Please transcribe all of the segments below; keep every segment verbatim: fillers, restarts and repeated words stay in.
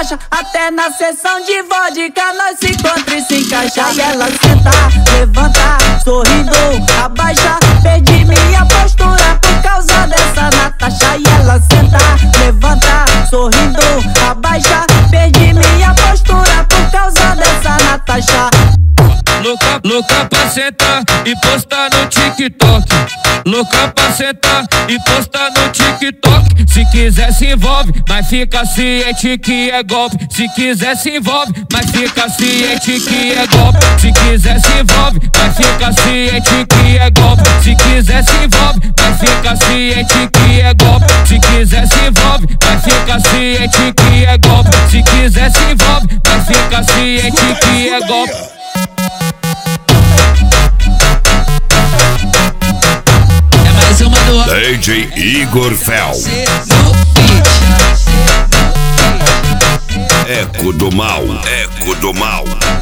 Natasha. Até na sessão de vodka nós se encontra e se encaixa. E ela senta, levanta, sorrindo, abaixa. Perdi minha postura por causa dessa Natasha. E ela senta, levanta, sorrindo, abaixa. Perdi minha postura por causa dessa Natasha. Louca, louca pra sentar e postar no TikTok. Louca pra sentar e postar no TikTok. Se quiser se envolve, mas fica ciente que é golpe. Se quiser se envolve, mas fica ciente que é golpe. Se quiser se envolve, mas fica ciente que é golpe. Se quiser se envolve, mas fica ciente que é golpe. Se quiser se envolve, mas fica ciente que é golpe. Se quiser se envolve, mas fica ciente que é golpe. D J Igor Fel. Eco do mal, eco do mal.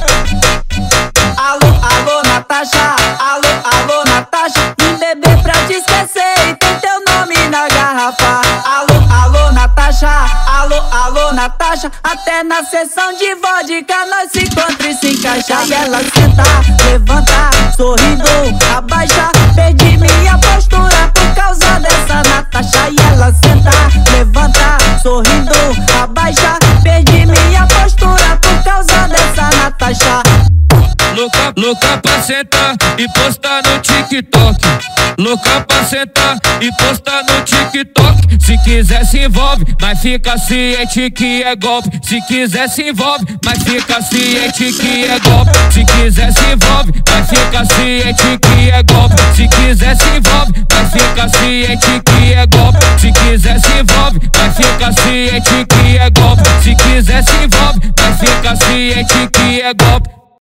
Alô, alô, Natasha. Alô, alô, Natasha. Um bebê pra te esquecer e tem teu nome na garrafa. Alô, alô, Natasha. Alô, alô, Natasha. Até na sessão de vodka nós se encontra e se encaixa. E ela senta, levanta, sorrindo, abaixa. Perdi minha postura por causa dessa Natasha. E ela senta, levanta, sorrindo, abaixa. Perdi minha postura por causa dessa Natasha. Louca, louca pra sentar e postar no TikTok. Louca pra sentar e postar no TikTok. Se quiser se envolve, mas fica ciente que é golpe. Se quiser se envolve, mas fica ciente que é golpe. Se quiser se envolve, mas fica ciente que é golpe. Se quiser se envolve, mas fica ciente que é golpe. Se quiser se envolve, mas fica ciente que é golpe. Se quiser se envolve, mas fica ciente que é golpe.